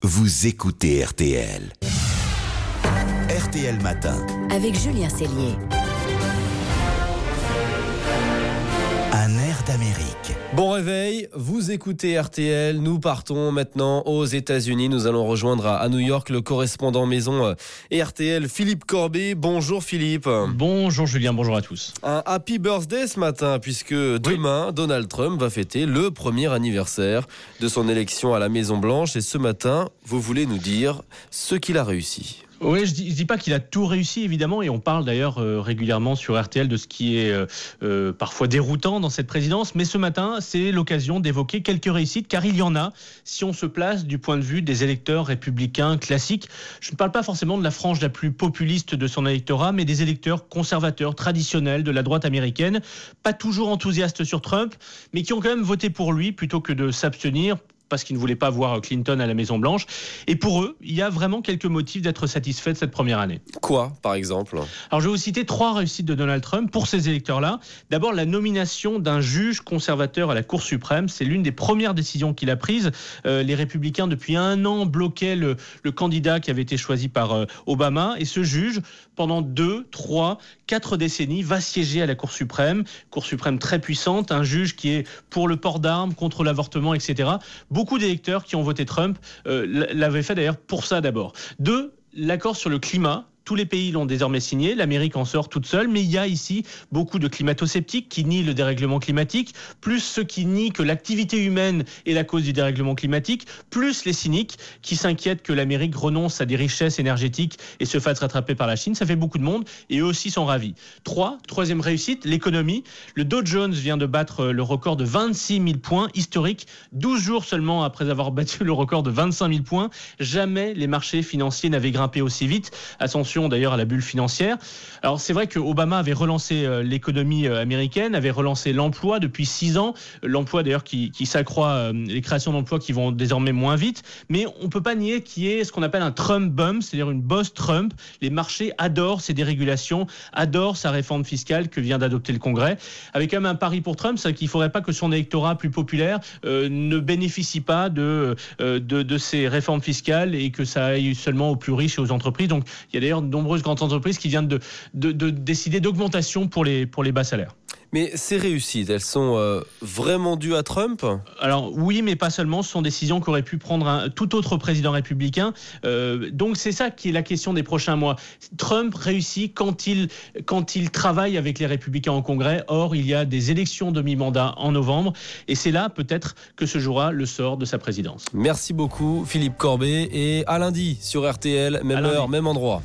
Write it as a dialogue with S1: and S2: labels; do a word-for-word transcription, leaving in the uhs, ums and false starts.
S1: vous écoutez R T L. R T L Matin.
S2: Avec Julien Cellier.
S1: Un air d'Amérique.
S3: Bon réveil, vous écoutez R T L, nous partons maintenant aux États-Unis. Nous allons rejoindre à New York le correspondant maison R T L, Philippe Corbet. Bonjour Philippe.
S4: Bonjour Julien, bonjour à tous.
S3: Un happy birthday ce matin, puisque demain, oui. Donald Trump va fêter le premier anniversaire de son élection à la Maison-Blanche. Et ce matin, vous voulez nous dire ce qu'il a réussi.
S4: Oui, je dis, je dis pas qu'il a tout réussi, évidemment, et on parle d'ailleurs euh, régulièrement sur R T L de ce qui est euh, euh, parfois déroutant dans cette présidence, mais ce matin, c'est l'occasion d'évoquer quelques réussites, car il y en a, si on se place du point de vue des électeurs républicains classiques. Je ne parle pas forcément de la frange la plus populiste de son électorat, mais des électeurs conservateurs, traditionnels, de la droite américaine, pas toujours enthousiastes sur Trump, mais qui ont quand même voté pour lui, plutôt que de s'abstenir, parce qu'ils ne voulaient pas voir Clinton à la Maison-Blanche. Et pour eux, il y a vraiment quelques motifs d'être satisfaits de cette première année.
S3: Quoi, par exemple ?
S4: Alors, je vais vous citer trois réussites de Donald Trump pour ces électeurs-là. D'abord, la nomination d'un juge conservateur à la Cour suprême. C'est l'une des premières décisions qu'il a prises. Euh, les républicains, depuis un an, bloquaient le, le candidat qui avait été choisi par euh, Obama. Et ce juge, pendant deux, trois, quatre décennies, va siéger à la Cour suprême. Cour suprême très puissante, un juge qui est pour le port d'armes, contre l'avortement, et cetera. Beaucoup d'électeurs qui ont voté Trump euh, l'avaient fait d'ailleurs pour ça d'abord. Deux, l'accord sur le climat. Tous les pays l'ont désormais signé, l'Amérique en sort toute seule, mais il y a ici beaucoup de climato-sceptiques qui nient le dérèglement climatique, plus ceux qui nient que l'activité humaine est la cause du dérèglement climatique, plus les cyniques qui s'inquiètent que l'Amérique renonce à des richesses énergétiques et se fasse rattraper par la Chine. Ça fait beaucoup de monde et eux aussi sont ravis. Trois, troisième réussite, l'économie. Le Dow Jones vient de battre le record de vingt-six mille points historique, douze jours seulement après avoir battu le record de vingt-cinq mille points. Jamais les marchés financiers n'avaient grimpé aussi vite. Attention d'ailleurs à la bulle financière. Alors c'est vrai que Obama avait relancé euh, l'économie euh, américaine, avait relancé l'emploi depuis six ans, l'emploi d'ailleurs qui, qui s'accroît, euh, les créations d'emplois qui vont désormais moins vite, mais on peut pas nier qu'il y ait ce qu'on appelle un Trump bump, c'est-à-dire une bosse Trump. Les marchés adorent ses dérégulations, adorent sa réforme fiscale que vient d'adopter le Congrès, avec quand même un pari pour Trump, c'est qu'il ne faudrait pas que son électorat plus populaire euh, ne bénéficie pas de, euh, de, de ces réformes fiscales et que ça aille seulement aux plus riches et aux entreprises. Donc il y a d'ailleurs de nombreuses grandes entreprises qui viennent de, de, de décider d'augmentation pour les, pour les bas salaires.
S3: Mais ces réussites, elles sont euh, vraiment dues à Trump ?
S4: Alors oui, mais pas seulement. Ce sont décisions qu'aurait pu prendre un tout autre président républicain. Euh, donc c'est ça qui est la question des prochains mois. Trump réussit quand il, quand il travaille avec les républicains au Congrès. Or, il y a des élections de mi-mandat en novembre. Et c'est là peut-être que se jouera le sort de sa présidence.
S3: Merci beaucoup Philippe Corbet. Et à lundi sur R T L, même heure, même endroit.